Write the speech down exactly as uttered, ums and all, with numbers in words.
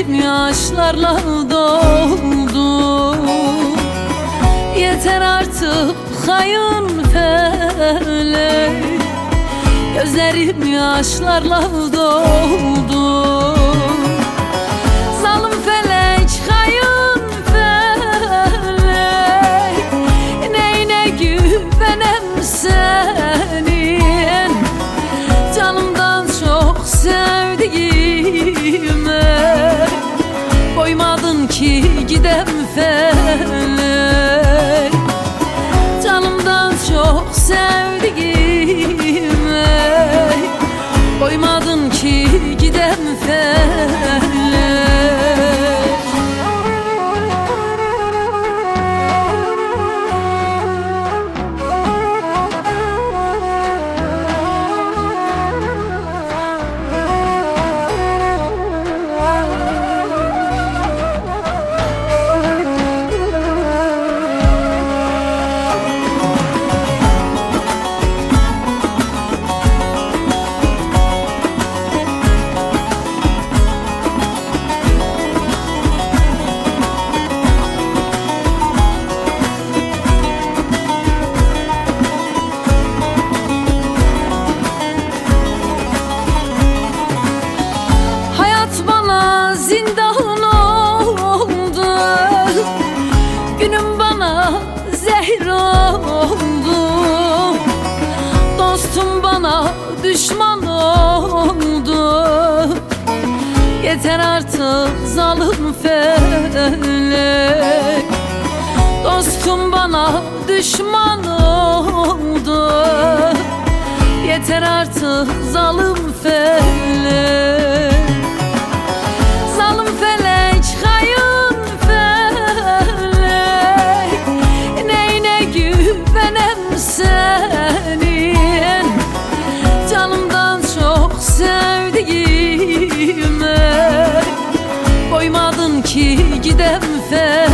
Gözlerim yaşlarla doldu. Yeter artık hayın felek. Gözlerim yaşlarla doldu. Zalim felek, hayın felek. Neyine güvenem senin, canımdan çok sevdiğime. Koymadın ki gidem felek, canımdan çok sevdiğime. Koymadın ki gidem felek. Zindan oldu, günüm bana zehir oldu. Dostum bana düşman oldu. Yeter artık zalim felek. Dostum bana düşman oldu. Yeter artık zalim felek. Zalim felek, hayın felek. Neyine güvenem senin, canımdan çok sevdiğime. Koymadın ki gidem felek.